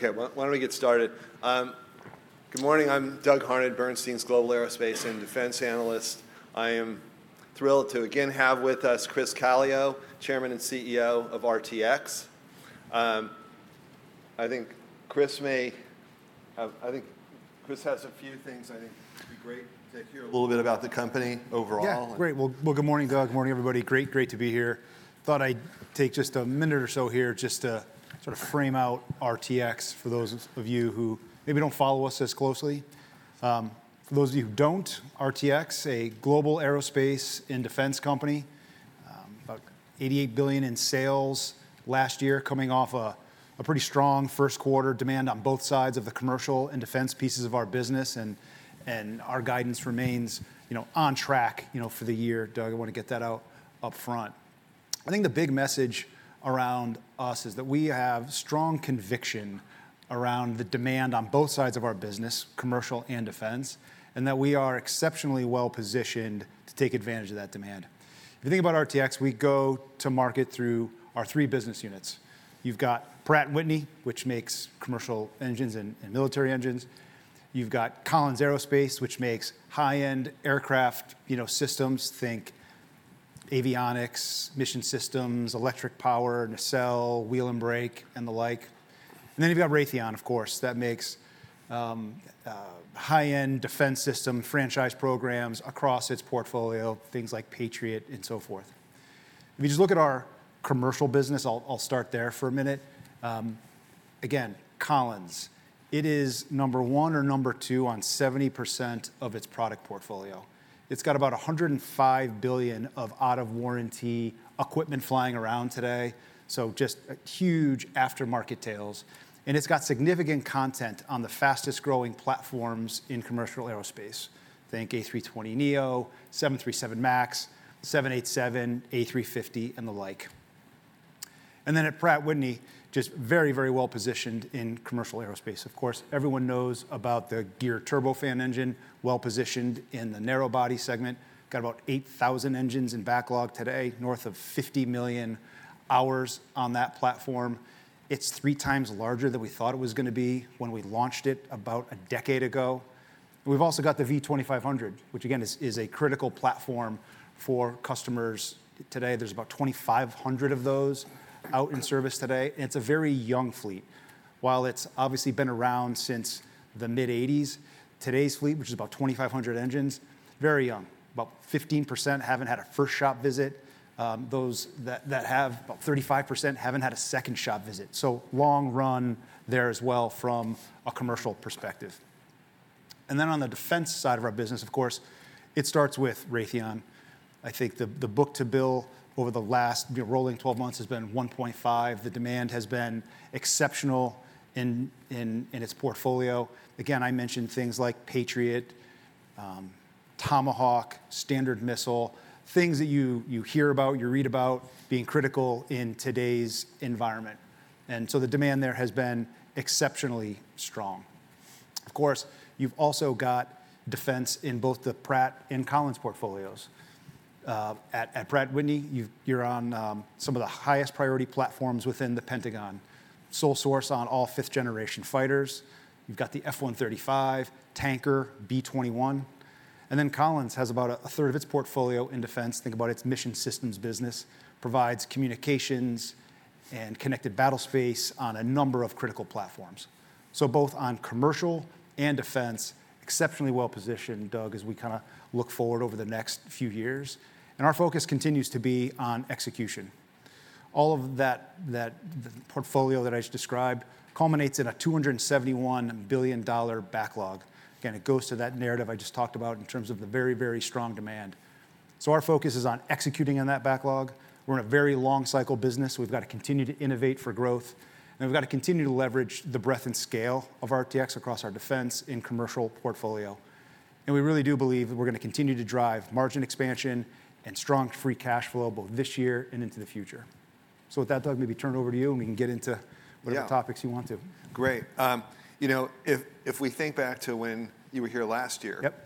Okay, why don't we get started? Good morning, I'm Doug Harned, Bernstein's Global Aerospace and Defense Analyst. I am thrilled to again have with us Chris Calio, Chairman and CEO of RTX. I think Chris has a few things I think would be great to hear a little bit about the company overall. Yeah, great. Well, good morning, Doug. Good morning, everybody. Great to be here. Thought I'd take just a minute or so here just to sort of frame out RTX for those of you who maybe don't follow us as closely. For those of you who don't, RTX, a global aerospace and defense company, about $88 billion in sales last year, coming off a pretty strong first quarter demand on both sides of the commercial and defense pieces of our business, and our guidance remains, on track, for the year. Doug, I want to get that out up front. I think the big message around us is that we have strong conviction around the demand on both sides of our business, commercial and defense, and that we are exceptionally well positioned to take advantage of that demand. If you think about RTX, we go to market through our three business units. You've got Pratt & Whitney, which makes commercial engines and military engines. You've got Collins Aerospace, which makes high-end aircraft, systems. Think avionics, mission systems, electric power, nacelle, wheel and brake, and the like. And then you've got Raytheon, of course, that makes high-end defense system franchise programs across its portfolio, things like Patriot and so forth. If you just look at our commercial business, I'll start there for a minute. Again, Collins, it is number one or number two on 70% of its product portfolio. It's got about $105 billion of out-of-warranty equipment flying around today, so just huge aftermarket tails. And it's got significant content on the fastest-growing platforms in commercial aerospace. Think A320neo, 737 MAX, 787, A350, and the like. And then at Pratt & Whitney, just very, very well positioned in commercial aerospace. Of course, everyone knows about the Geared Turbofan engine, well positioned in the narrow body segment. Got about 8,000 engines in backlog today, north of 50 million hours on that platform. It's 3 times larger than we thought it was going to be when we launched it about a decade ago. We've also got the V2500, which again is a critical platform for customers today. There's about 2,500 of those out in service today, and it's a very young fleet. While it's obviously been around since the mid-'80s, today's fleet, which is about 2,500 engines, very young. About 15% haven't had a first shop visit. Those that have, about 35% haven't had a second shop visit. So long run there as well from a commercial perspective. And then on the defense side of our business, of course, it starts with Raytheon. I think the book-to-bill over the last rolling 12 months has been 1.5. The demand has been exceptional in its portfolio. Again, I mentioned things like Patriot, Tomahawk, Standard Missile, things that you hear about, you read about being critical in today's environment. And so the demand there has been exceptionally strong. Of course, you've also got defense in both the Pratt and Collins portfolios. At Pratt & Whitney, you're on some of the highest priority platforms within the Pentagon. Sole source on all 5th generation fighters. You've got the F-135, tanker, B-21. And then Collins has about a third of its portfolio in defense. Think about its mission systems business. Provides communications and connected battle space on a number of critical platforms. So both on commercial and defense, exceptionally well positioned, Doug, as we kind of look forward over the next few years. And our focus continues to be on execution. All of that the portfolio that I just described culminates in a $271 billion backlog. Again, it goes to that narrative I just talked about in terms of the very, very strong demand. So our focus is on executing on that backlog. We're in a very long cycle business. We've got to continue to innovate for growth. And we've got to continue to leverage the breadth and scale of RTX across our defense and commercial portfolio. And we really do believe that we're going to continue to drive margin expansion and strong free cash flow both this year and into the future. So with that, Doug, maybe turn it over to you and we can get into whatever topics you want to. Great. If we think back to when you were here last year, yep.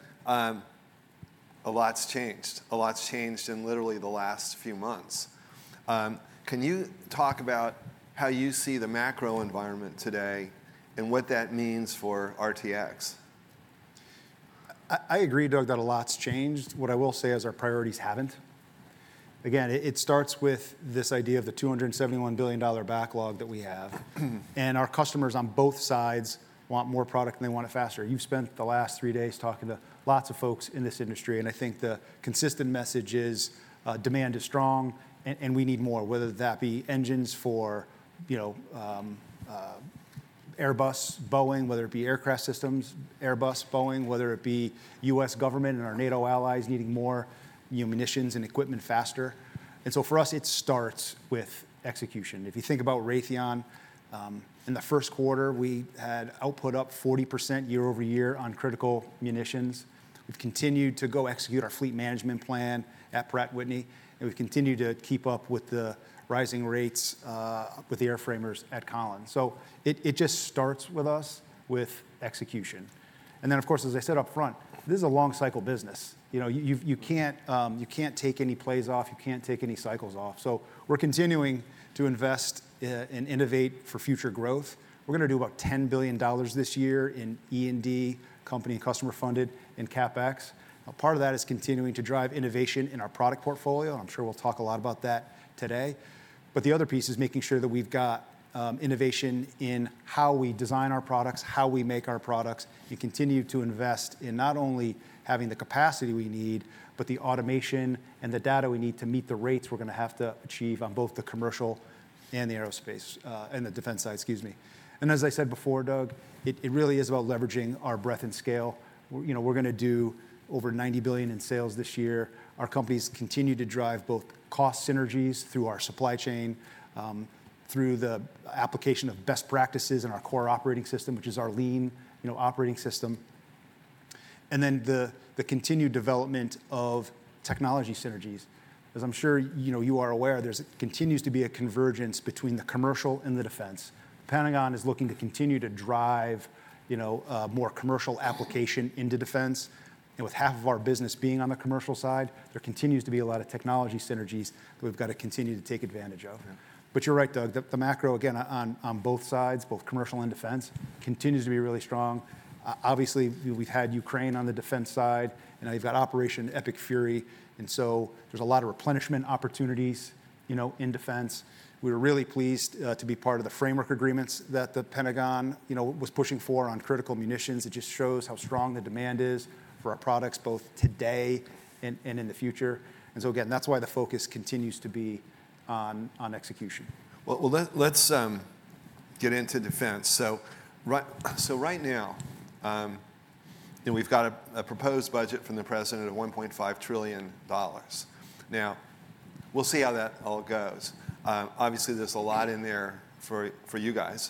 A lot's changed. A lot's changed in literally the last few months. Can you talk about how you see the macro environment today and what that means for RTX. I agree, Doug, that a lot's changed. What I will say is our priorities haven't. Again, it starts with this idea of the $271 billion backlog that we have. And our customers on both sides want more product and they want it faster. You've spent the last 3 days talking to lots of folks in this industry, and I think the consistent message is demand is strong and we need more, whether that be engines for, Airbus, Boeing, whether it be aircraft systems, Airbus, Boeing, whether it be U.S. government and our NATO allies needing more munitions and equipment faster. And so for us, it starts with execution. If you think about Raytheon, in the first quarter, we had output up 40% year over year on critical munitions. We've continued to go execute our fleet management plan at Pratt & Whitney, and we've continued to keep up with the rising rates with the airframers at Collins. So it just starts with us with execution. And then, of course, as I said up front, this is a long cycle business. You can't take any plays off, you can't take any cycles off. So we're continuing to invest and innovate for future growth. We're going to do about $10 billion this year in E&D, company and customer funded, in CapEx. Now, part of that is continuing to drive innovation in our product portfolio. I'm sure we'll talk a lot about that today. But the other piece is making sure that we've got innovation in how we design our products, how we make our products, and continue to invest in not only having the capacity we need, but the automation and the data we need to meet the rates we're going to have to achieve on both the commercial and the aerospace and the defense side, And as I said before, Doug, it really is about leveraging our breadth and scale. We're going to do over $90 billion in sales this year. Our companies continue to drive both cost synergies through our supply chain, through the application of best practices in our core operating system, which is our lean, operating system, and then the continued development of technology synergies. As I'm sure you are aware, there continues to be a convergence between the commercial and the defense. The Pentagon is looking to continue to drive, more commercial application into defense. And with half of our business being on the commercial side, there continues to be a lot of technology synergies that we've got to continue to take advantage of. Yeah. But you're right, Doug, the macro, again, on both sides, both commercial and defense, continues to be really strong. Obviously, we've had Ukraine on the defense side, and now you've got Operation Epic Fury, and so there's a lot of replenishment opportunities, in defense. We were really pleased to be part of the framework agreements that the Pentagon, was pushing for on critical munitions. It just shows how strong the demand is for our products, both today and in the future. And so again, that's why the focus continues to be on execution. Well, let's get into defense. So right now, we've got a proposed budget from the president of $1.5 trillion. Now, we'll see how that all goes. Obviously, there's a lot in there for you guys.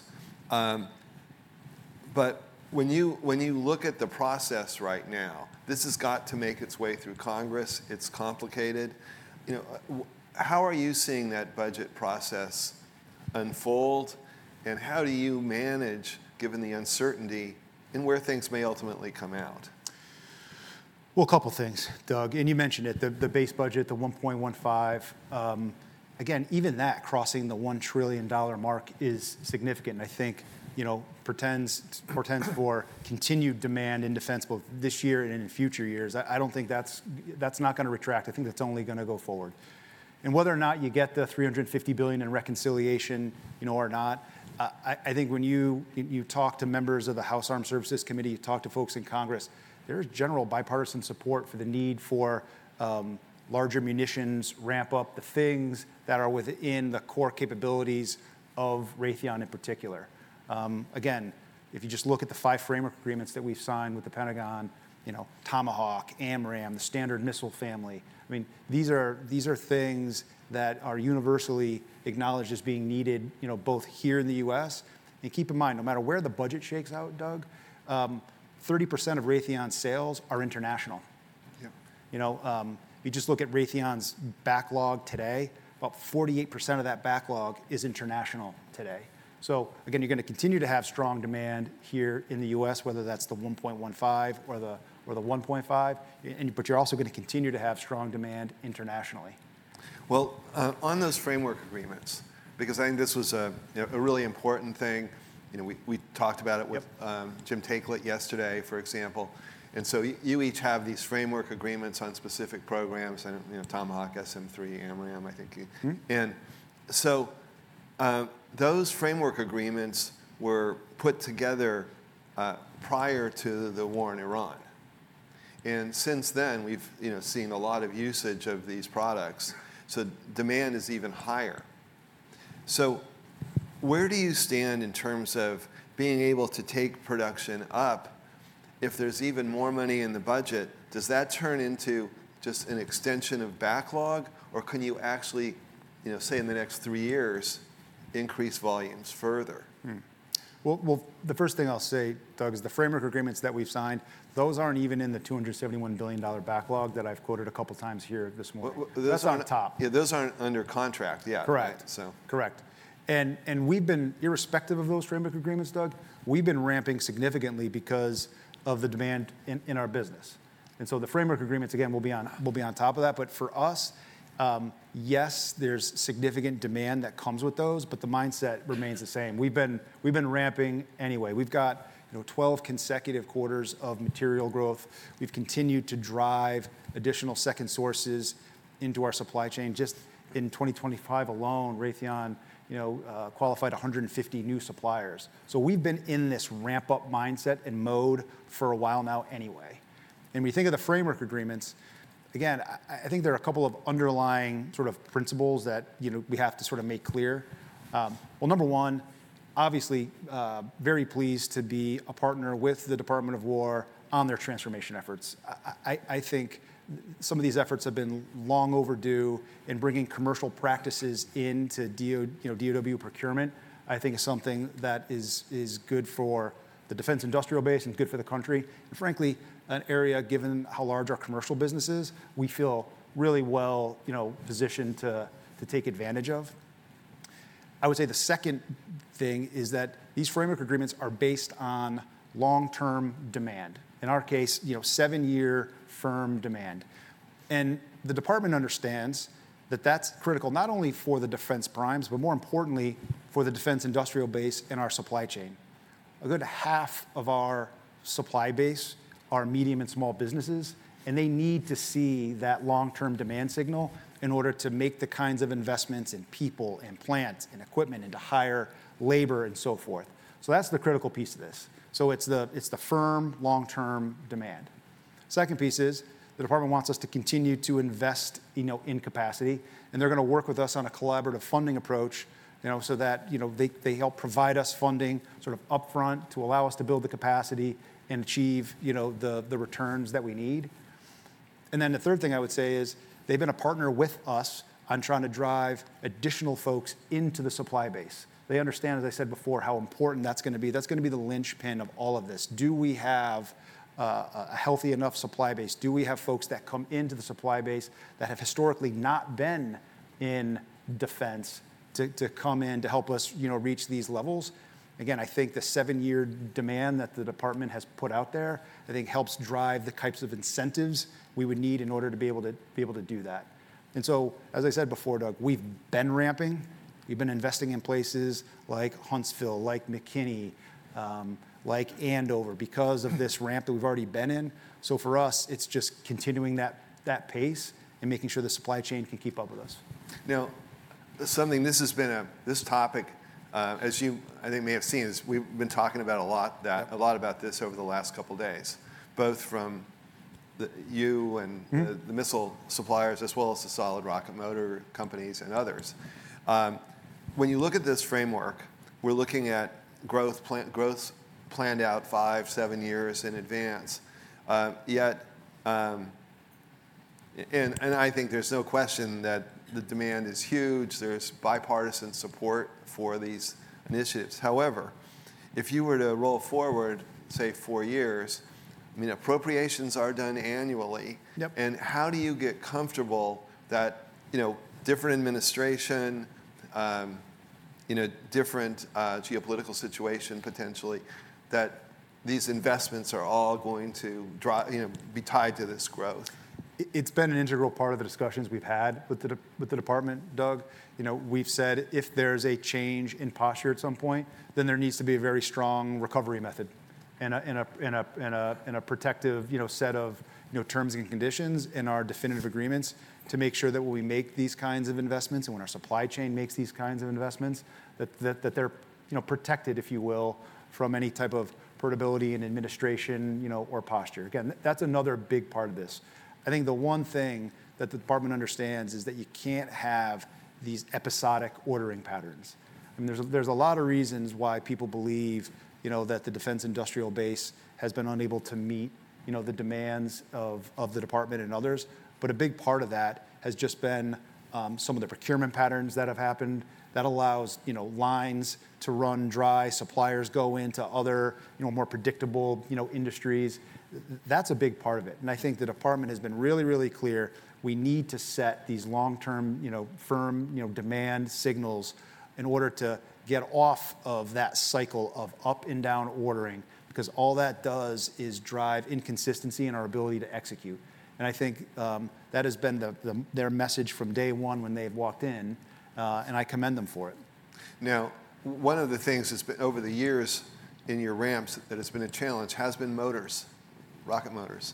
But when you look at the process right now, this has got to make its way through Congress. It's complicated. How are you seeing that budget process unfold, and how do you manage, given the uncertainty, in where things may ultimately come out? Well, a couple things, Doug, and you mentioned it, the base budget, the 1.15. Again, even that crossing the $1 trillion mark is significant. I think, portends for continued demand in defense both this year and in future years. I don't think that's not going to retract. I think that's only going to go forward. And whether or not you get the $350 billion in reconciliation, or not, I think when you talk to members of the House Armed Services Committee, you talk to folks in Congress, there's general bipartisan support for the need for larger munitions, ramp up the things that are within the core capabilities of Raytheon in particular. Again, if you just look at the 5 framework agreements that we've signed with the Pentagon, Tomahawk, AMRAAM, the Standard Missile family. I mean, these are things that are universally acknowledged as being needed, both here in the U.S. And keep in mind, no matter where the budget shakes out, Doug, 30% of Raytheon's sales are international. Yeah. You just look at Raytheon's backlog today, about 48% of that backlog is international today. So again, you're going to continue to have strong demand here in the U.S., whether that's the 1.15 or the 1.5, but you're also going to continue to have strong demand internationally. Well, on those framework agreements, because I think this was a really important thing, we talked about it with Jim Takelet yesterday, for example. And so you each have these framework agreements on specific programs, and Tomahawk, SM-3, AMRAAM, I think. And so those framework agreements were put together prior to the war in Iran. And since then, we've seen a lot of usage of these products. So demand is even higher. So where do you stand in terms of being able to take production up? If there's even more money in the budget, does that turn into just an extension of backlog? Or can you actually, say in the next 3 years, increase volumes further? Well, the first thing I'll say, Doug, is the framework agreements that we've signed, those aren't even in the $271 billion backlog that I've quoted a couple times here this morning. That's on top. Yeah, those aren't under contract yet. Correct. Right? So. Correct. And we've been, irrespective of those framework agreements, Doug, we've been ramping significantly because of the demand in our business. And so the framework agreements, again, will be on top of that. But for us, yes, there's significant demand that comes with those, but the mindset remains the same. We've been ramping anyway. We've got 12 consecutive quarters of material growth. We've continued to drive additional second sources into our supply chain. Just in 2025 alone, Raytheon qualified 150 new suppliers. So we've been in this ramp-up mindset and mode for a while now anyway. And when you think of the framework agreements, again, I think there are a couple of underlying sort of principles that we have to sort of make clear. Well, number one, obviously, very pleased to be a partner with the Department of War on their transformation efforts. I think some of these efforts have been long overdue in bringing commercial practices into DoW procurement. I think is something that is good for the defense industrial base and good for the country. And frankly, an area, given how large our commercial business is, we feel really well positioned to take advantage of. I would say the second thing is that these framework agreements are based on long-term demand. In our case, 7-year firm demand. And the department understands that that's critical not only for the defense primes, but more importantly, for the defense industrial base and our supply chain. A good half of our supply base are medium and small businesses, and they need to see that long-term demand signal in order to make the kinds of investments in people and plants and equipment and to hire labor and so forth. So that's the critical piece of this. So it's the firm, long-term demand. Second piece is the department wants us to continue to invest, in capacity, and they're going to work with us on a collaborative funding approach, so that they help provide us funding sort of upfront to allow us to build the capacity and achieve the returns that we need. And then the third thing I would say is they've been a partner with us on trying to drive additional folks into the supply base. They understand, as I said before, how important that's going to be. That's going to be the linchpin of all of this. Do we have a healthy enough supply base? Do we have folks that come into the supply base that have historically not been in defense to come in to help us reach these levels? Again, I think the 7-year demand that the department has put out there, I think helps drive the types of incentives we would need in order to be able to do that. And so, as I said before, Doug, we've been ramping. We've been investing in places like Huntsville, like McKinney, like Andover, because of this ramp that we've already been in. So for us, it's just continuing that pace and making sure the supply chain can keep up with us. Now, this topic, as you I think may have seen, is we've been talking about a lot about this over the last couple of days, both from you and the missile suppliers, as well as the solid rocket motor companies and others. When you look at this framework, we're looking at growth planned out 5-7 years in advance. And I think there's no question that the demand is huge. There's bipartisan support for these initiatives. However, if you were to roll forward, say 4 years, appropriations are done annually. Yep. And how do you get comfortable that different administration, different geopolitical situation potentially, that these investments are all going to be tied to this growth? It's been an integral part of the discussions we've had with the department, Doug. We've said if there's a change in posture at some point, then there needs to be a very strong recovery method and a protective, set of terms and conditions in our definitive agreements to make sure that when we make these kinds of investments and when our supply chain makes these kinds of investments, that they're protected, if you will, from any type of portability in administration, or posture. Again, that's another big part of this. I think the one thing that the department understands is that you can't have these episodic ordering patterns. I mean, there's a lot of reasons why people believe, that the defense industrial base has been unable to meet, the demands of the department and others. But a big part of that has just been some of the procurement patterns that have happened. That allows, lines to run dry, suppliers go into other, more predictable, industries. That's a big part of it. And I think the department has been really, really clear. We need to set these long-term, firm, demand signals in order to get off of that cycle of up and down ordering, because all that does is drive inconsistency in our ability to execute. And I think that has been their message from day one when they've walked in, and I commend them for it. Now, one of the things that's been over the years in your ramps that has been a challenge has been motors, rocket motors.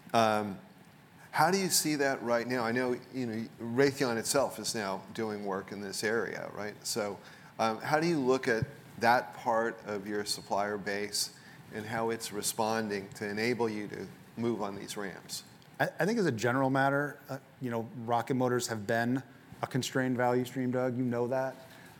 How do you see that right now? I know Raytheon itself is now doing work in this area, right? So how do you look at that part of your supplier base and how it's responding to enable you to move on these ramps? I think as a general matter, rocket motors have been a constrained value stream, Doug. You know that.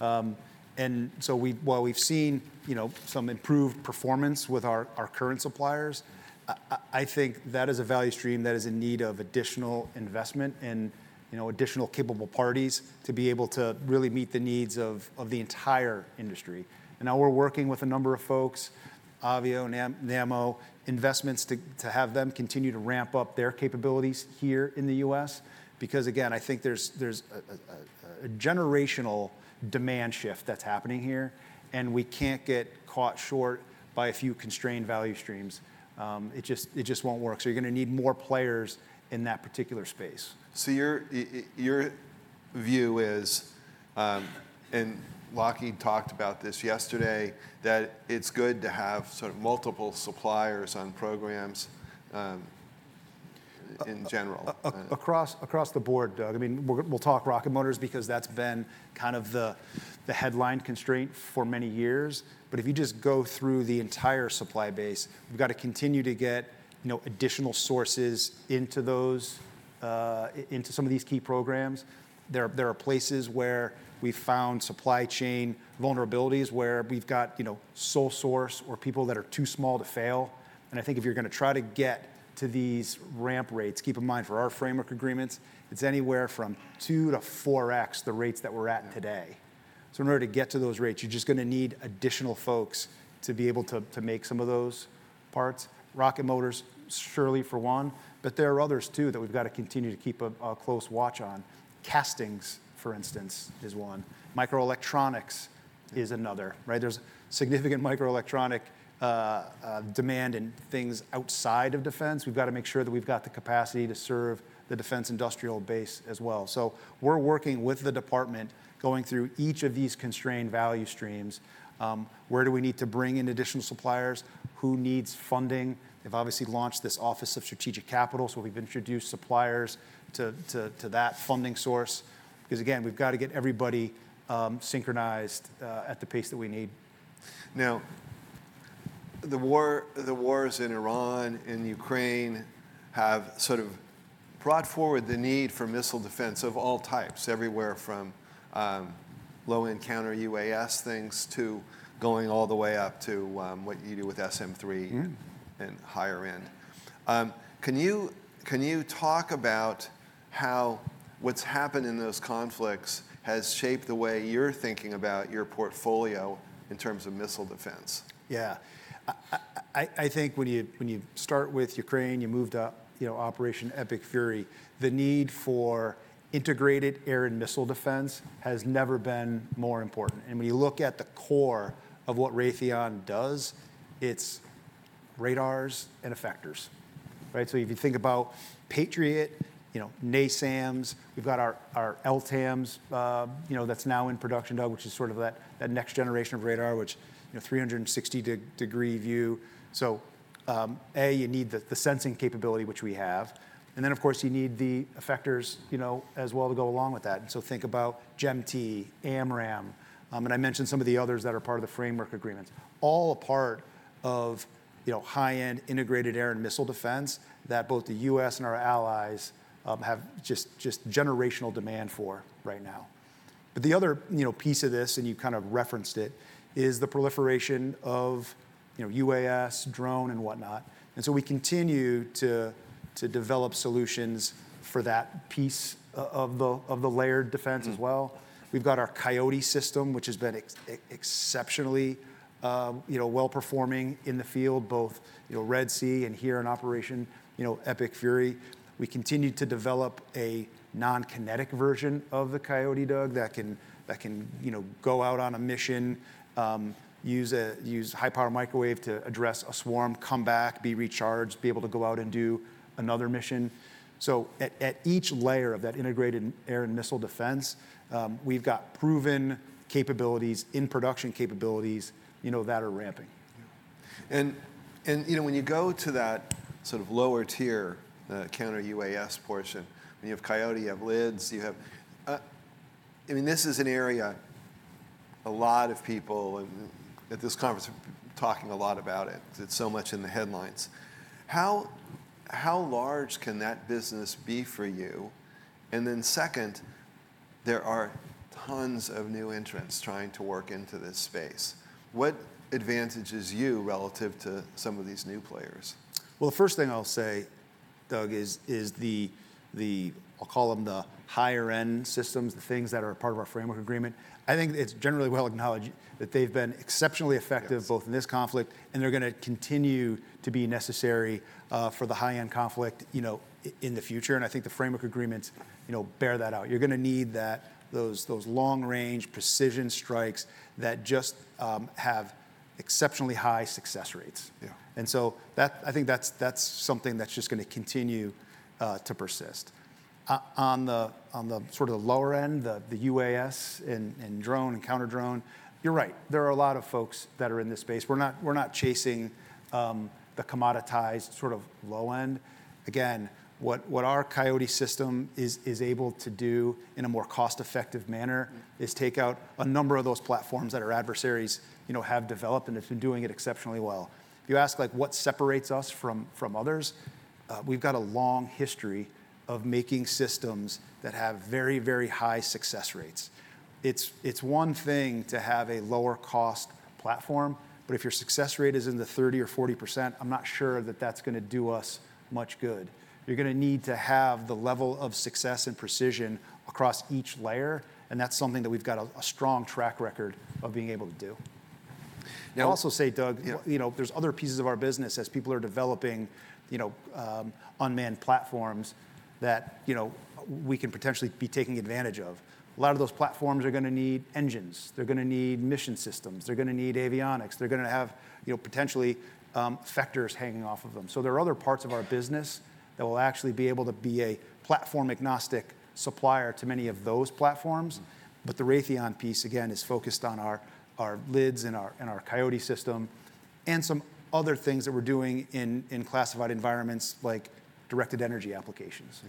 And so while we've seen, some improved performance with our current suppliers, I think that is a value stream that is in need of additional investment and, additional capable parties to be able to really meet the needs of the entire industry. And now we're working with a number of folks, Avio, Nammo, investments to have them continue to ramp up their capabilities here in the U.S. Because again, I think there's a generational demand shift that's happening here, and we can't get caught short by a few constrained value streams. It just won't work. So you're going to need more players in that particular space. So your view is, and Lockheed talked about this yesterday, that it's good to have sort of multiple suppliers on programs in general. Across the board, Doug. I mean, we'll talk rocket motors because that's been kind of the headline constraint for many years. But if you just go through the entire supply base, we've got to continue to get additional sources into those into some of these key programs. There are places where we've found supply chain vulnerabilities where we've got sole source or people that are too small to fail. And I think if you're going to try to get to these ramp rates, keep in mind for our framework agreements, it's anywhere from 2 to 4x the rates that we're at today. So in order to get to those rates, you're just going to need additional folks to be able to make some of those parts. Rocket motors, surely for one, but there are others too that we've got to continue to keep a close watch on. Castings, for instance, is one. Microelectronics is another, right? There's significant microelectronic demand in things outside of defense. We've got to make sure that we've got the capacity to serve the defense industrial base as well. So we're working with the department, going through each of these constrained value streams. Where do we need to bring in additional suppliers? Who needs funding? They've obviously launched this Office of Strategic Capital, so we've introduced suppliers to that funding source. Because again, we've got to get everybody synchronized at the pace that we need. Now, the wars in Iran and Ukraine have sort of brought forward the need for missile defense of all types, everywhere from low-end counter-UAS things to going all the way up to what you do with SM-3 and higher end. Can you talk about how what's happened in those conflicts has shaped the way you're thinking about your portfolio in terms of missile defense? Yeah, I think when you start with Ukraine, you move to Operation Epic Fury, the need for integrated air and missile defense has never been more important. And when you look at the core of what Raytheon does, it's radars and effectors, right? So if you think about Patriot NASAMS. We've got our LTAMS, that's now in production, Doug, which is sort of that next generation of radar, which 360-degree view. So you need the sensing capability, which we have. And then, of course, you need the effectors, as well to go along with that. And so think about GEM-T, AMRAAM, and I mentioned some of the others that are part of the framework agreements, all a part of high-end integrated air and missile defense that both the U.S. and our allies have just generational demand for right now. But the other piece of this, and you kind of referenced it, is the proliferation of UAS, drone, and whatnot. And so we continue to develop solutions for that piece of the layered defense as well. We've got our Coyote system, which has been exceptionally well-performing in the field, both Red Sea and here in Operation Epic Fury. We continue to develop a non-kinetic version of the Coyote, Doug, that can go out on a mission, use high-power microwave to address a swarm, come back, be recharged, be able to go out and do another mission. So at each layer of that integrated air and missile defense, we've got proven capabilities, in production capabilities, that are ramping. And when you go to that sort of lower tier counter UAS portion, when you have Coyote, you have LIDS, you have, this is an area a lot of people at this conference are talking a lot about it. It's so much in the headlines. How large can that business be for you? And then second, there are tons of new entrants trying to work into this space. What advantages you relative to some of these new players? Well, the first thing I'll say, Doug, is the I'll call them the higher end systems, the things that are a part of our framework agreement. I think it's generally well acknowledged that they've been exceptionally effective, both in this conflict, and they're going to continue to be necessary for the high end conflict, in the future. And I think the framework agreements, bear that out. You're going to need those long range precision strikes that just have exceptionally high success rates. Yeah. And so I think that's something that's just going to continue to persist. On the sort of the lower end, the UAS and drone and counter drone, you're right. There are a lot of folks that are in this space. We're not chasing the commoditized sort of low end. Again, what our Coyote system is able to do in a more cost-effective manner is take out a number of those platforms that our adversaries have developed, and it's been doing it exceptionally well. If you ask what separates us from others, we've got a long history of making systems that have very, very high success rates. It's one thing to have a lower cost platform, but if your success rate is in the 30 or 40%, I'm not sure that that's going to do us much good. You're going to need to have the level of success and precision across each layer, and that's something that we've got a strong track record of being able to do. Now, I'll also say, Doug, there's other pieces of our business as people are developing, unmanned platforms that, we can potentially be taking advantage of. A lot of those platforms are going to need engines. They're going to need mission systems. They're going to need avionics. They're going to have, potentially effectors hanging off of them. So there are other parts of our business that will actually be able to be a platform agnostic supplier to many of those platforms. But the Raytheon piece, again, is focused on our LIDS and our Coyote system and some other things that we're doing in classified environments like directed energy applications.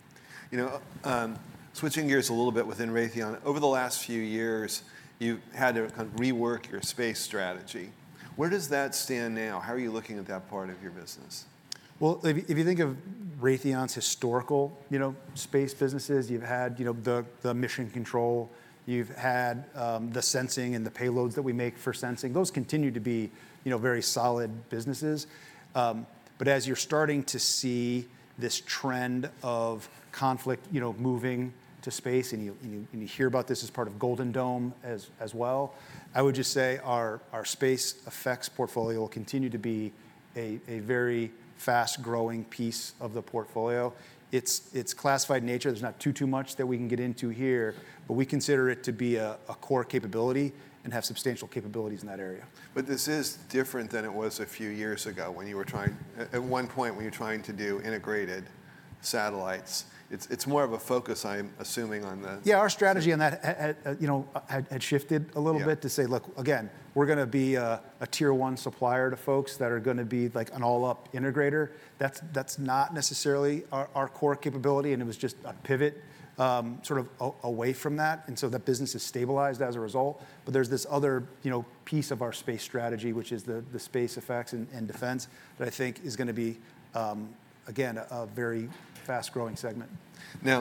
Yeah. Switching gears a little bit within Raytheon, over the last few years, you've had to kind of rework your space strategy. Where does that stand now? How are you looking at that part of your business? Well, if you think of Raytheon's historical, space businesses, you've had, the mission control, you've had the sensing and the payloads that we make for sensing. Those continue to be, very solid businesses. But as you're starting to see this trend of conflict, moving to space, and you hear about this as part of Golden Dome as well, I would just say our space effects portfolio will continue to be a very fast-growing piece of the portfolio. It's classified nature. There's not too much that we can get into here, but we consider it to be a core capability and have substantial capabilities in that area. But this is different than it was a few years ago when you were trying, at one point when you were trying to do integrated satellites. it's more of a focus, I'm assuming, on the... Yeah, our strategy on that had shifted a little bit to say, look, again, we're going to be a tier one supplier to folks that are going to be like an all-up integrator. That's not necessarily our core capability, and it was just a pivot sort of away from that, and so that business is stabilized as a result. But there's this other piece of our space strategy, which is the space effects and defense, that I think is going to be again a very fast-growing segment. Now,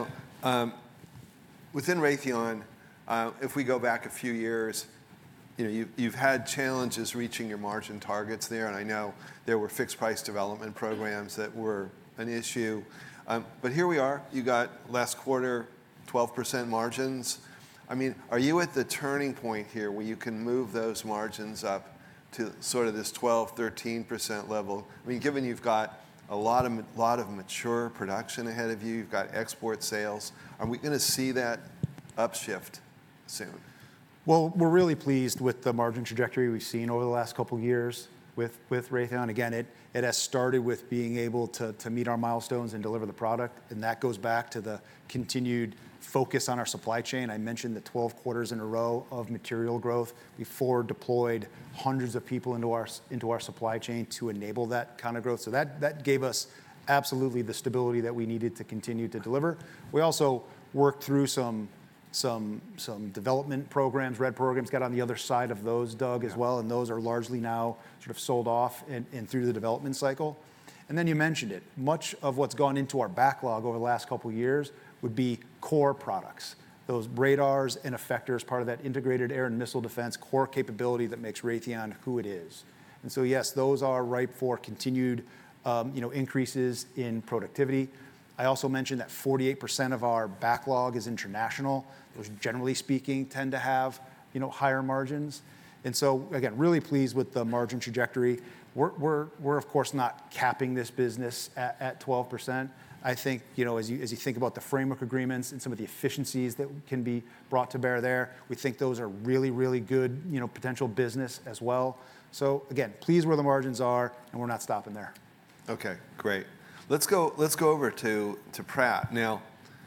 within Raytheon, if we go back a few years, you've had challenges reaching your margin targets there, and I know there were fixed price development programs that were an issue. But here we are. You got last quarter 12% margins. I mean, are you at the turning point here where you can move those margins up to sort of this 12, 13% level? I mean, given you've got a lot of mature production ahead of you, you've got export sales. Are we going to see that upshift soon? Well, we're really pleased with the margin trajectory we've seen over the last couple of years with Raytheon. Again, it has started with being able to meet our milestones and deliver the product, and that goes back to the continued focus on our supply chain. I mentioned the 12 quarters in a row of material growth. We forward deployed hundreds of people into our supply chain to enable that kind of growth. So that gave us absolutely the stability that we needed to continue to deliver. We also worked through some development programs, red programs, got on the other side of those, Doug, as well, and those are largely now sort of sold off and through the development cycle. And then you mentioned it. Much of what's gone into our backlog over the last couple of years would be core products. Those radars and effectors, part of that integrated air and missile defense core capability that makes Raytheon who it is. And so yes, those are ripe for continued increases in productivity. I also mentioned that 48% of our backlog is international. Those, generally speaking, tend to have higher margins. And so again, really pleased with the margin trajectory. We're of course not capping this business at 12%. I think as you think about the framework agreements and some of the efficiencies that can be brought to bear there, we think those are really, really good potential business as well. So again, pleased where the margins are, and we're not stopping there. Okay, great. Let's go over to Pratt now.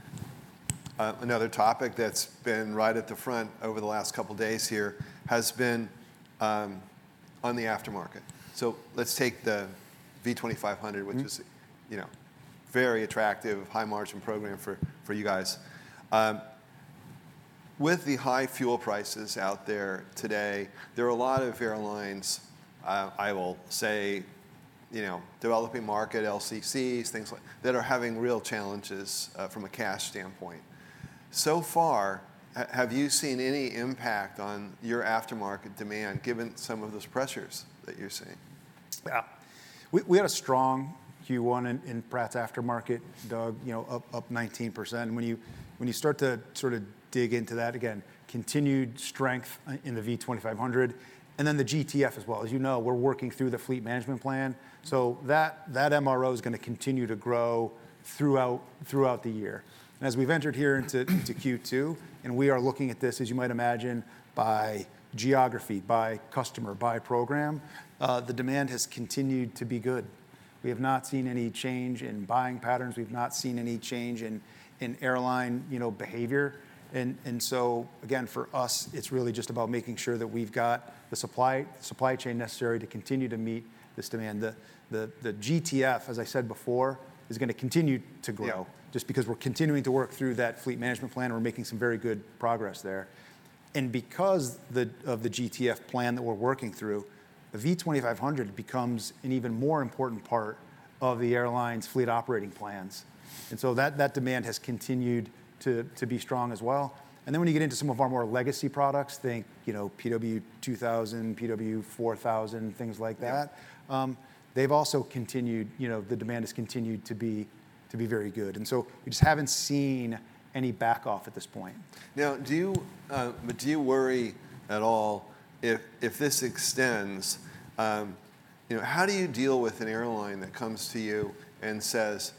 Another topic that's been right at the front over the last couple days here has been on the aftermarket. So let's take the V2500, which is very attractive, high margin program for you guys. With the high fuel prices out there today, there are a lot of airlines, I will say, developing market, LCCs, things like that are having real challenges from a cash standpoint. So far, have you seen any impact on your aftermarket demand given some of those pressures that you're seeing? Yeah, we had a strong Q1 in Pratt's aftermarket, Doug, up 19%. And when you start to sort of dig into that, again, continued strength in the V2500, and then the GTF as well. As you know, we're working through the fleet management plan, so that MRO is going to continue to grow throughout the year. And as we've entered here into Q2, and we are looking at this, as you might imagine, by geography, by customer, by program, the demand has continued to be good. We have not seen any change in buying patterns. We've not seen any change in airline behavior. And so again, for us, it's really just about making sure that we've got the supply chain necessary to continue to meet this demand. The GTF, as I said before, is going to continue to grow just because we're continuing to work through that fleet management plan. We're making some very good progress there. And because of the GTF plan that we're working through, the V2500 becomes an even more important part of the airline's fleet operating plans. And so that demand has continued to be strong as well. And then when you get into some of our more legacy products, think PW2000, PW4000, things like that, they've also continued, the demand has continued to be very good. And so we just haven't seen any back off at this point. Now, do you worry at all if this extends? How do you deal with an airline that comes to you and says,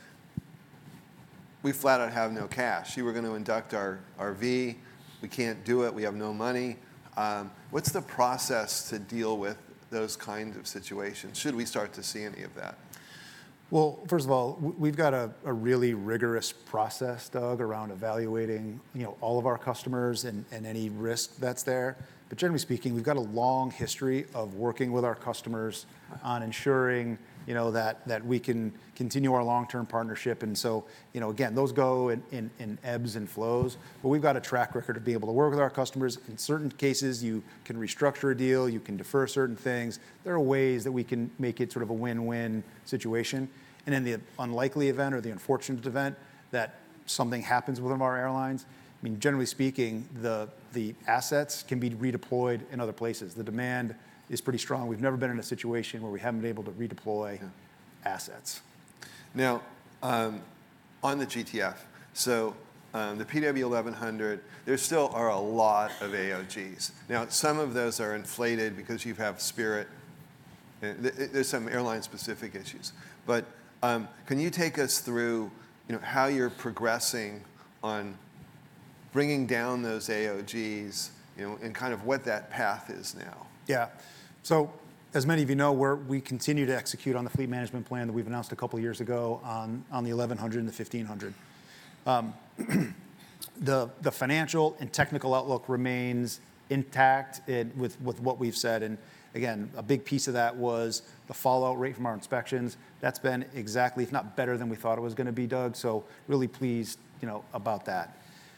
we flat out have no cash. You were going to induct our V. We can't do it. We have no money. What's the process to deal with those kinds of situations? Should we start to see any of that? Well, first of all, we've got a really rigorous process, Doug, around evaluating all of our customers and any risk that's there. But generally speaking, we've got a long history of working with our customers on ensuring that we can continue our long-term partnership. And so, again, those go in ebbs and flows. But we've got a track record of being able to work with our customers. In certain cases, you can restructure a deal, you can defer certain things. There are ways that we can make it sort of a win-win situation. And in the unlikely event or the unfortunate event that something happens with one of our airlines, I mean, generally speaking, the assets can be redeployed in other places. The demand is pretty strong. We've never been in a situation where we haven't been able to redeploy assets. Now, on the GTF, so the PW1100, there still are a lot of AOGs. Now, some of those are inflated because you have Spirit. There's some airline-specific issues. But can you take us through how you're progressing on bringing down those AOGs, and kind of what that path is now? Yeah. So as many of you know, we continue to execute on the fleet management plan that we've announced a couple of years ago on the 1100 and the 1500. The financial and technical outlook remains intact with what we've said. And again, a big piece of that was the fallout rate from our inspections. That's been exactly, if not better than we thought it was going to be, Doug. So really pleased, about that.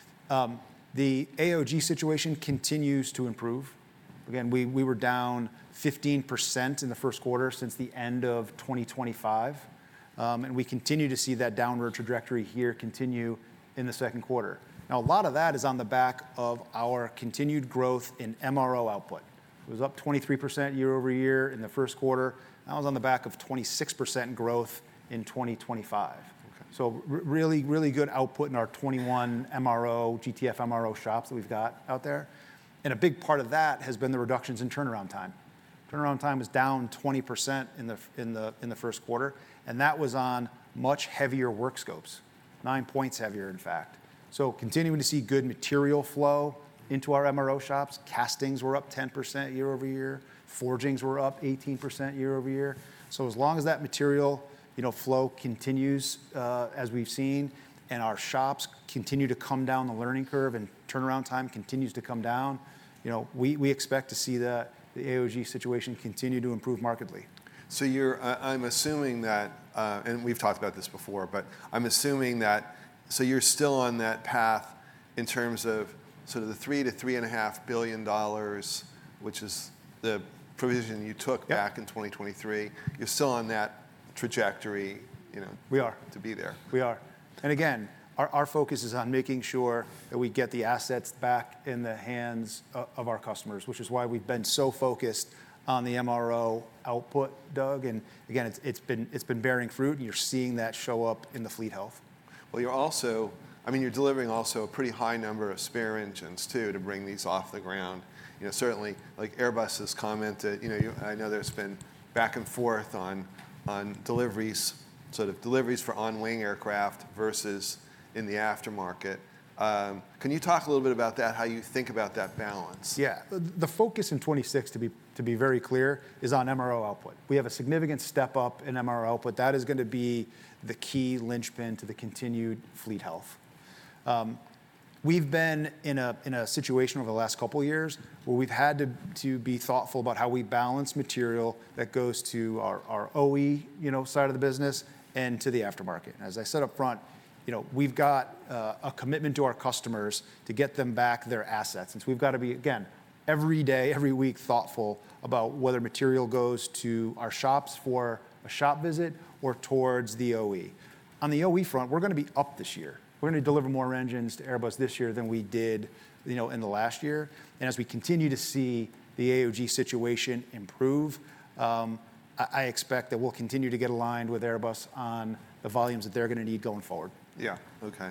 The AOG situation continues to improve. Again, we were down 15% in the first quarter since the end of 2025. And we continue to see that downward trajectory here continue in the second quarter. Now, a lot of that is on the back of our continued growth in MRO output. It was up 23% year over year in the first quarter. That was on the back of 26% growth in 2025. Okay. So really, really good output in our 21 MRO, GTF MRO shops that we've got out there. And a big part of that has been the reductions in turnaround time. Turnaround time was down 20% in the first quarter, and that was on much heavier work scopes, 9 points heavier, in fact. So continuing to see good material flow into our MRO shops. Castings were up 10% year over year. Forgings were up 18% year over year. So as long as that material flow continues as we've seen, and our shops continue to come down the learning curve and turnaround time continues to come down, we expect to see the AOG situation continue to improve markedly. So I'm assuming that, and we've talked about this before, but I'm assuming that, so you're still on that path in terms of sort of the $3 to $3.5 billion, which is the provision you took back in 2023. You're still on that trajectory, We are. to be there. We are. And again, our focus is on making sure that we get the assets back in the hands of our customers, which is why we've been so focused on the MRO output, Doug. And again, it's been bearing fruit, and you're seeing that show up in the fleet health. Well, you're delivering also a pretty high number of spare engines too to bring these off the ground. Certainly, like Airbus has commented. I know there's been back and forth on deliveries, sort of deliveries for on-wing aircraft versus in the aftermarket. Can you talk a little bit about that? How you think about that balance? Yeah, the focus in 26, to be very clear, is on MRO output. We have a significant step up in MRO output. That is going to be the key linchpin to the continued fleet health. We've been in a situation over the last couple of years where we've had to be thoughtful about how we balance material that goes to our OE side of the business and to the aftermarket. As I said up front, we've got a commitment to our customers to get them back their assets. And so we've got to be, again, every day, every week, thoughtful about whether material goes to our shops for a shop visit or towards the OE. On the OE front, we're going to be up this year. We're going to deliver more engines to Airbus this year than we did, in the last year. And as we continue to see the AOG situation improve, I expect that we'll continue to get aligned with Airbus on the volumes that they're going to need going forward. Yeah. Okay.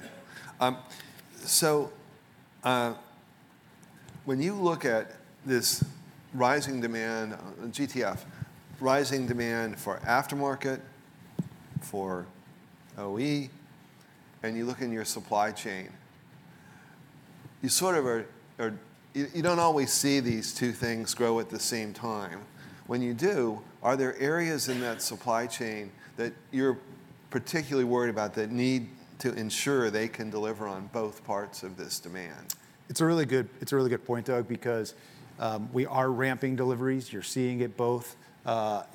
When you look at this rising demand, GTF, rising demand for aftermarket, for OE, and you look in your supply chain, you sort of you don't always see these two things grow at the same time. When you do, are there areas in that supply chain that you're particularly worried about that need to ensure they can deliver on both parts of this demand? It's a really good point, Doug, because we are ramping deliveries. You're seeing it both, at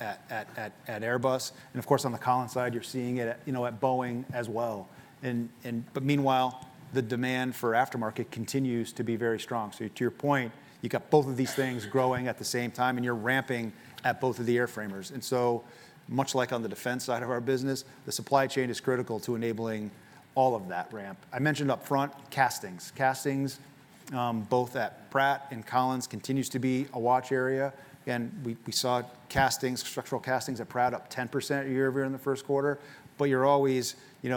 Airbus, and of course on the Collins side, you're seeing it at Boeing as well. But meanwhile, the demand for aftermarket continues to be very strong. So to your point, you got both of these things growing at the same time, and you're ramping at both of the airframers. And so, much like on the defense side of our business, the supply chain is critical to enabling all of that ramp. I mentioned up front castings. Castings, both at Pratt and Collins, continues to be a watch area. Again, we saw castings, structural castings at Pratt up 10% year-over-year in the first quarter, but you're always,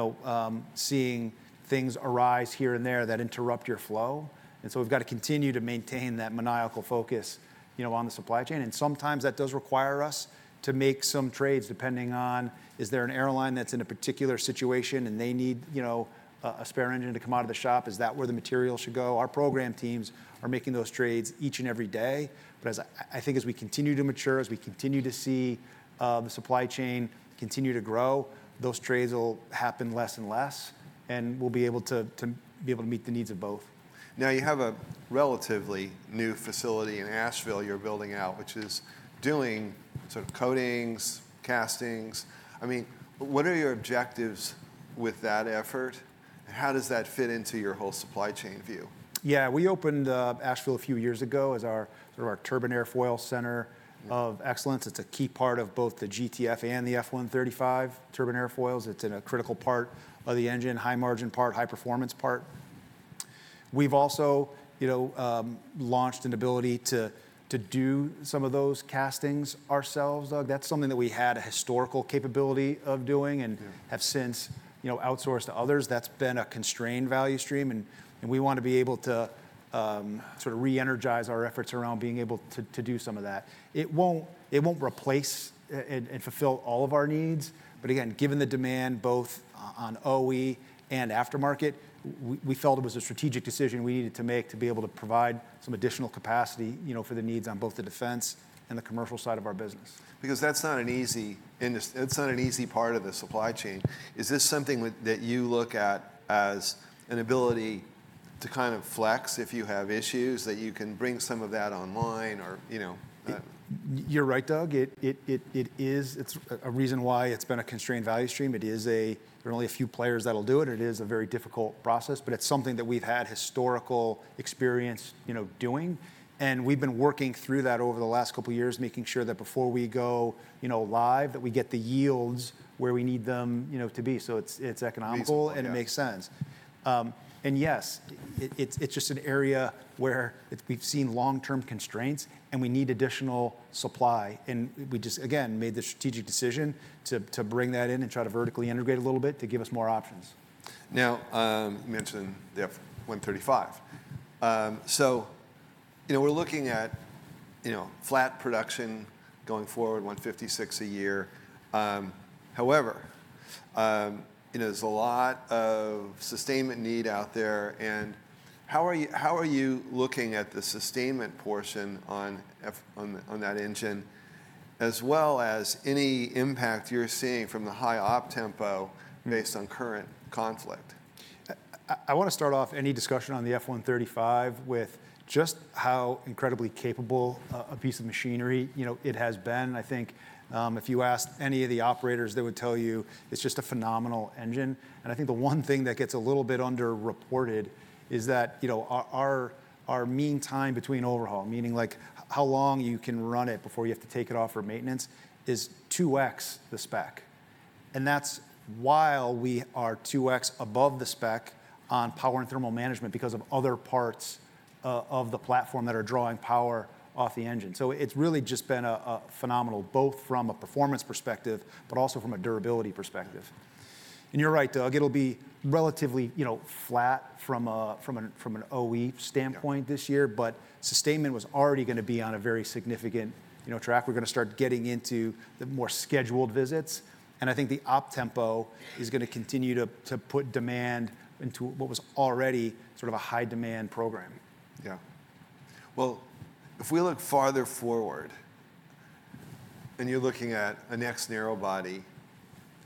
seeing things arise here and there that interrupt your flow. And so we've got to continue to maintain that maniacal focus, on the supply chain. And sometimes that does require us to make some trades depending on, is there an airline that's in a particular situation and they need, a spare engine to come out of the shop? Is that where the material should go? Our program teams are making those trades each and every day. But I think as we continue to mature, as we continue to see the supply chain continue to grow, those trades will happen less and less, and we'll be able to meet the needs of both. Now you have a relatively new facility in Asheville you're building out, which is doing sort of coatings, castings. I mean, what are your objectives with that effort? And how does that fit into your whole supply chain view? Yeah, we opened Asheville a few years ago as our turbine airfoil center of excellence. It's a key part of both the GTF and the F-135 turbine airfoils. It's a critical part of the engine, high margin part, high performance part. We've also, launched an ability to do some of those castings ourselves, Doug. That's something that we had a historical capability of doing and have since, outsourced to others. That's been a constrained value stream, and we want to be able to sort of re-energize our efforts around being able to do some of that. It won't replace and fulfill all of our needs, but again, given the demand both on OE and aftermarket, we felt it was a strategic decision we needed to make to be able to provide some additional capacity, for the needs on both the defense and the commercial side of our business. Because that's not an easy part of the supply chain. Is this something that you look at as an ability to kind of flex if you have issues, that you can bring some of that online, or You're right, Doug. It's a reason why it's been a constrained value stream. There are only a few players that'll do it. It is a very difficult process, but it's something that we've had historical experience, doing. And we've been working through that over the last couple of years, making sure that before we go, live, that we get the yields where we need them, to be. So it's economical and it makes sense. And yes, it's just an area where we've seen long-term constraints and we need additional supply. And we just, again, made the strategic decision to bring that in and try to vertically integrate a little bit to give us more options. Now, you mentioned the F-135. So, we're looking at, flat production going forward, 156 a year. However, there's a lot of sustainment need out there, and how are you looking at the sustainment portion on that engine, as well as any impact you're seeing from the high op tempo based on current conflict? I want to start off any discussion on the F-135 with just how incredibly capable a piece of machinery it has been. I think if you asked any of the operators, they would tell you it's just a phenomenal engine. And I think the one thing that gets a little bit underreported is that our mean time between overhaul, meaning like how long you can run it before you have to take it off for maintenance, is 2x the spec. And that's while we are 2x above the spec on power and thermal management because of other parts of the platform that are drawing power off the engine. So it's really just been a phenomenal, both from a performance perspective, but also from a durability perspective. And you're right, Doug, it'll be relatively, flat from an OE standpoint this year, but sustainment was already going to be on a very significant, track. We're going to start getting into the more scheduled visits, and I think the op tempo is going to continue to put demand into what was already sort of a high demand program. Yeah. Well, if we look farther forward, and you're looking at a next narrow body,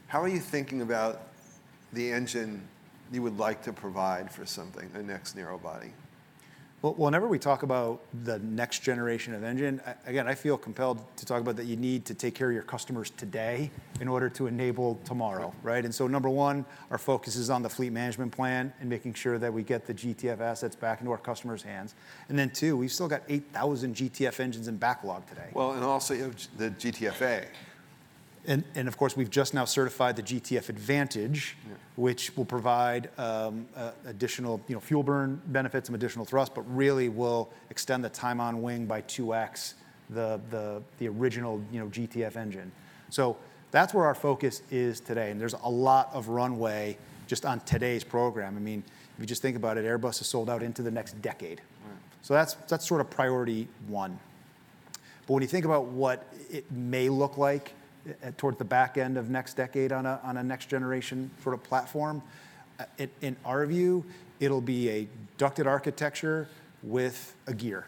how are you thinking about the engine you would like to provide for something, a next narrow body? Well, whenever we talk about the next generation of engine, again, I feel compelled to talk about that you need to take care of your customers today in order to enable tomorrow, right? And so number one, our focus is on the fleet management plan and making sure that we get the GTF assets back into our customers' hands. And then two, we've still got 8,000 GTF engines in backlog today. Well, and also you have the GTFA. And of course, we've just now certified the GTF Advantage, which will provide additional fuel burn benefits, some additional thrust, but really will extend the time on wing by 2x the original GTF engine. So that's where our focus is today. And there's a lot of runway just on today's program. I mean, if you just think about it, Airbus is sold out into the next decade. Right. So that's sort of priority one. But when you think about what it may look like towards the back end of next decade on a next generation sort of platform, in our view, it'll be a ducted architecture with a gear.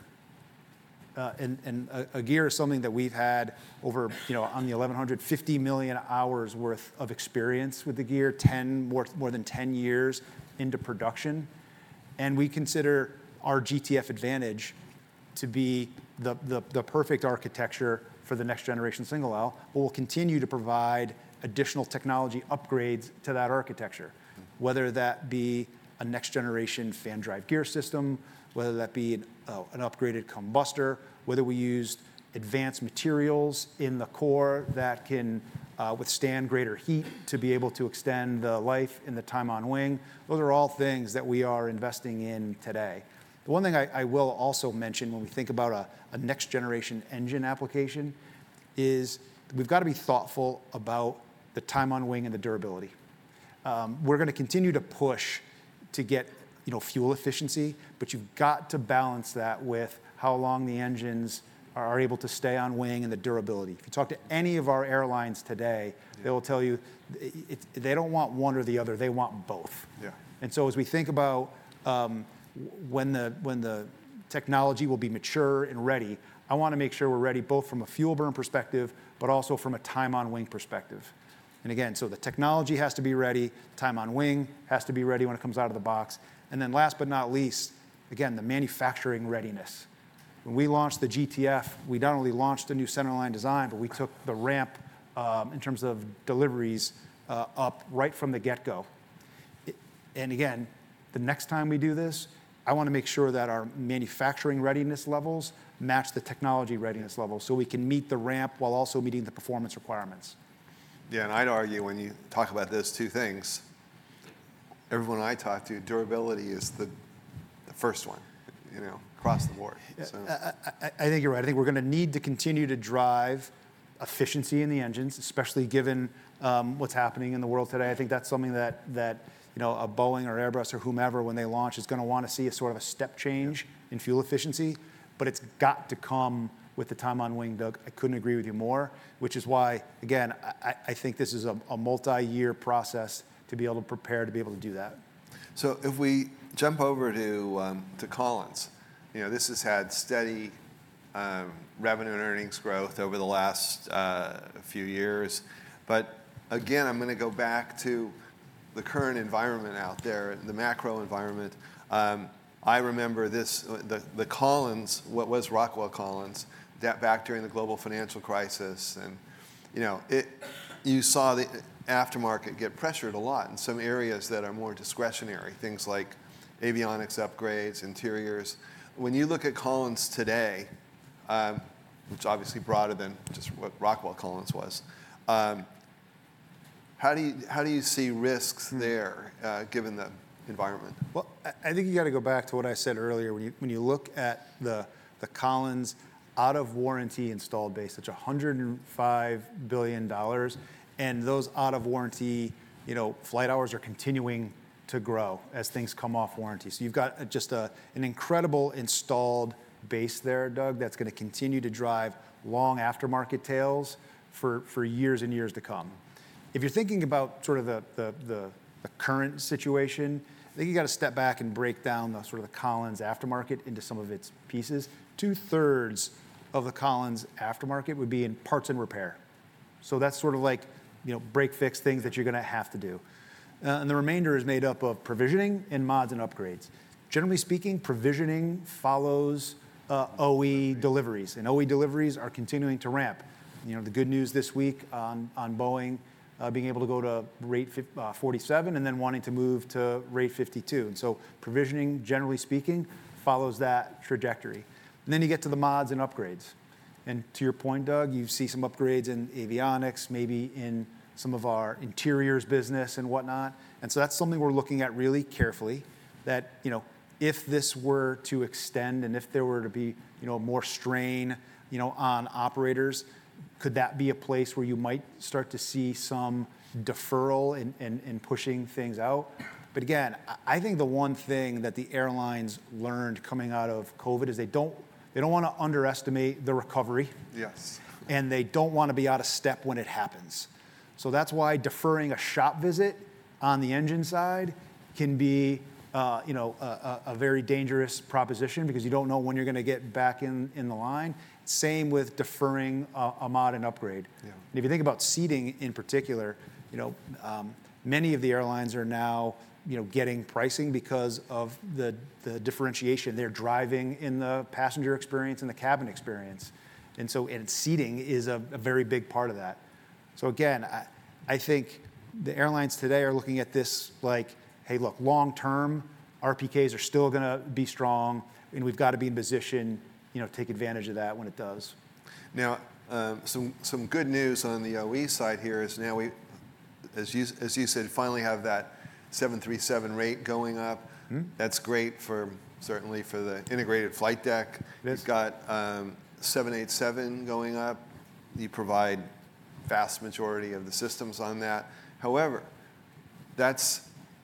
And a gear is something that we've had over, on the 1100, 50 million hours worth of experience with the gear, more than 10 years into production. And we consider our GTF Advantage to be the perfect architecture for the next generation single aisle, but we'll continue to provide additional technology upgrades to that architecture, whether that be a next generation fan drive gear system, whether that be an upgraded combustor, whether we used advanced materials in the core that can withstand greater heat to be able to extend the life and the time on wing. Those are all things that we are investing in today. The one thing I will also mention when we think about a next generation engine application is we've got to be thoughtful about the time on wing and the durability. We're going to continue to push to get fuel efficiency, but you've got to balance that with how long the engines are able to stay on wing and the durability. If you talk to any of our airlines today, they will tell you they don't want one or the other, they want both. Yeah. And so as we think about when the technology will be mature and ready, I want to make sure we're ready both from a fuel burn perspective, but also from a time on wing perspective. And again, so the technology has to be ready, time on wing has to be ready when it comes out of the box. And then last but not least, again, the manufacturing readiness. When we launched the GTF, we not only launched a new centerline design, but we took the ramp in terms of deliveries up right from the get-go. And again, the next time we do this, I want to make sure that our manufacturing readiness levels match the technology readiness levels so we can meet the ramp while also meeting the performance requirements. Yeah, and I'd argue when you talk about those two things, everyone I talk to, durability is the first one, across the board. So. I think you're right. I think we're going to need to continue to drive efficiency in the engines, especially given what's happening in the world today. I think that's something that a Boeing or Airbus or whomever, when they launch, is going to want to see a sort of a step change in fuel efficiency, but it's got to come with the time on wing, Doug. I couldn't agree with you more, which is why, again, I think this is a multi-year process to be able to prepare to be able to do that. So if we jump over to Collins, this has had steady revenue and earnings growth over the last few years, but again, I'm going to go back to the current environment out there, the macro environment. I remember the Collins, what was Rockwell Collins, back during the global financial crisis, and you saw the aftermarket get pressured a lot in some areas that are more discretionary, things like avionics upgrades, interiors. When you look at Collins today, which obviously broader than just what Rockwell Collins was, how do you see risks there, given the environment? Well, I think you got to go back to what I said earlier. When you look at the Collins out of warranty installed base, it's $105 billion, and those out of warranty, flight hours are continuing to grow as things come off warranty. So you've got just an incredible installed base there, Doug, that's going to continue to drive long aftermarket tails for years and years to come. If you're thinking about sort of the current situation, I think you got to step back and break down the sort of the Collins aftermarket into some of its pieces. 2/3 of the Collins aftermarket would be in parts and repair. So that's sort of like break fix things that you're going to have to do. And the remainder is made up of provisioning and mods and upgrades. Generally speaking, provisioning follows OE deliveries, and OE deliveries are continuing to ramp. The good news this week on Boeing being able to go to rate 47 and then wanting to move to rate 52. And so provisioning, generally speaking, follows that trajectory. And then you get to the mods and upgrades. And to your point, Doug, you see some upgrades in avionics, maybe in some of our interiors business and whatnot. And so that's something we're looking at really carefully, that, if this were to extend and if there were to be, more strain, on operators, could that be a place where you might start to see some deferral in pushing things out? But again, I think the one thing that the airlines learned coming out of COVID is they don't want to underestimate the recovery. Yes. And they don't want to be out of step when it happens. So that's why deferring a shop visit on the engine side can be a very dangerous proposition, because you don't know when you're going to get back in the line. Same with deferring a mod and upgrade. Yeah. And if you think about seating in particular, many of the airlines are now getting pricing because of the differentiation they're driving in the passenger experience and the cabin experience. And seating is a very big part of that. So again, I think the airlines today are looking at this like, hey, look, long term, RPKs are still going to be strong, and we've got to be in position, take advantage of that when it does. Now, some good news on the OE side here is now we, as you said, finally have that 737 rate going up. Mm-hmm. That's great certainly for the integrated flight deck. You've got 787 going up. You provide vast majority of the systems on that. However, that's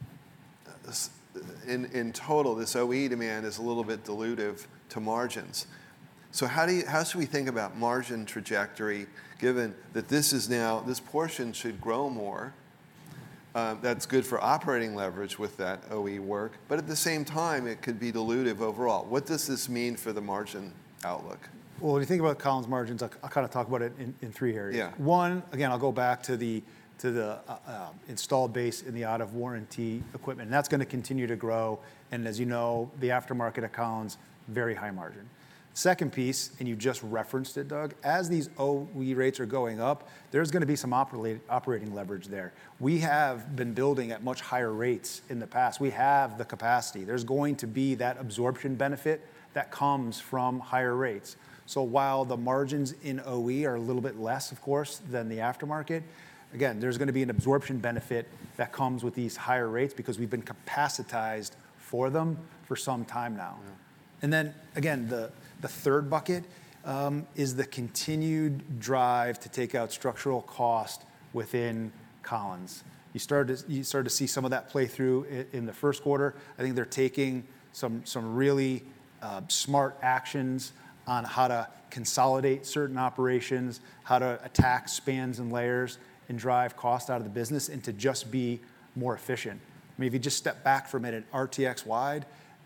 in total, this OE demand is a little bit dilutive to margins. So how should we think about margin trajectory, given that this portion should grow more? That's good for operating leverage with that OE work, but at the same time, it could be dilutive overall. What does this mean for the margin outlook? Well, when you think about Collins margins, I'll kind of talk about it in three areas. Yeah. One, again, I'll go back to the installed base in the out-of-warranty equipment. And that's going to continue to grow. And as you know, the aftermarket at Collins, very high margin. Second piece, and you just referenced it, Doug, as these OE rates are going up, there's going to be some operating leverage there. We have been building at much higher rates in the past. We have the capacity. There's going to be that absorption benefit that comes from higher rates. So while the margins in OE are a little bit less, of course, than the aftermarket, again, there's going to be an absorption benefit that comes with these higher rates because we've been capacitized for them for some time now. Yeah. And then, again, the third bucket is the continued drive to take out structural cost within Collins. You started to see some of that play through in the first quarter. I think they're taking some really smart actions on how to consolidate certain operations, how to attack spans and layers, and drive cost out of the business and to just be more efficient. I mean, if you just step back for a minute, RTX wide,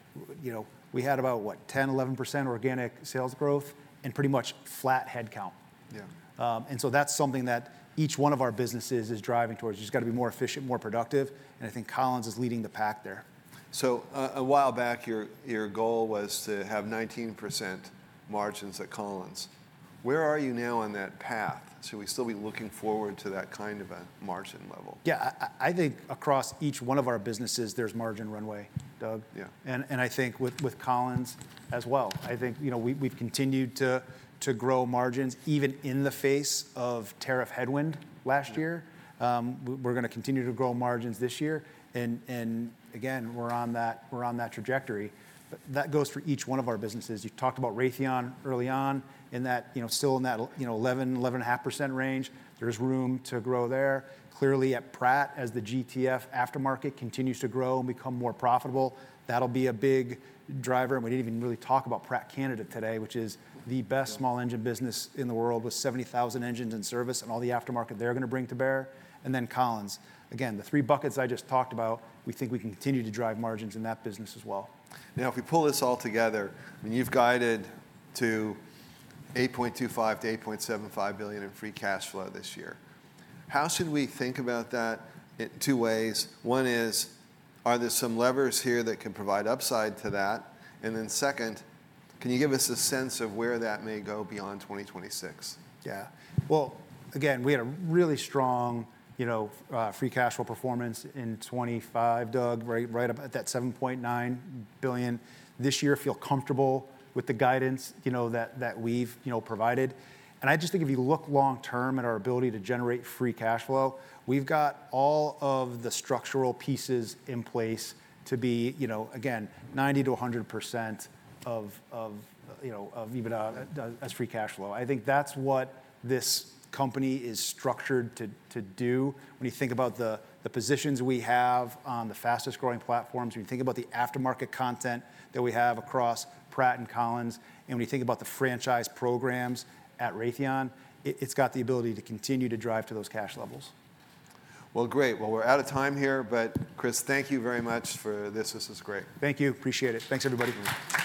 we had about 10, 11% organic sales growth and pretty much flat headcount. Yeah. And so that's something that each one of our businesses is driving towards. You just got to be more efficient, more productive, and I think Collins is leading the pack there. So a while back, your goal was to have 19% margins at Collins. Where are you now on that path? Should we still be looking forward to that kind of a margin level? Yeah, I think across each one of our businesses, there's margin runway, Doug. Yeah. And I think with Collins as well. I think we've continued to grow margins even in the face of tariff headwind last year. We're going to continue to grow margins this year, and again, we're on that trajectory. But that goes for each one of our businesses. You talked about Raytheon early on, in that still in that 11.5% range. There's room to grow there. Clearly at Pratt, as the GTF aftermarket continues to grow and become more profitable, that'll be a big driver. And we didn't even really talk about Pratt Canada today, which is the best small engine business in the world with 70,000 engines in service and all the aftermarket they're going to bring to bear. And then Collins. Again, the three buckets I just talked about, we think we can continue to drive margins in that business as well. Now, if we pull this all together, I mean, you've guided to $8.25 to $8.75 billion in free cash flow this year. How should we think about that in two ways? One is, are there some levers here that can provide upside to that? And then second, can you give us a sense of where that may go beyond 2026? Yeah. Well, again, we had a really strong, free cash flow performance in 25, Doug, right up at that 7.9 billion. This year, feel comfortable with the guidance, that we've, provided. And I just think if you look long term at our ability to generate free cash flow, we've got all of the structural pieces in place to be, again, 90 to 100% of EBITDA as free cash flow. I think that's what this company is structured to do. When you think about the positions we have on the fastest growing platforms, when you think about the aftermarket content that we have across Pratt and Collins, and when you think about the franchise programs at Raytheon, it's got the ability to continue to drive to those cash levels. Well, great. Well, we're out of time here, but Chris, thank you very much for this. This is great. Thank you. Appreciate it. Thanks, everybody.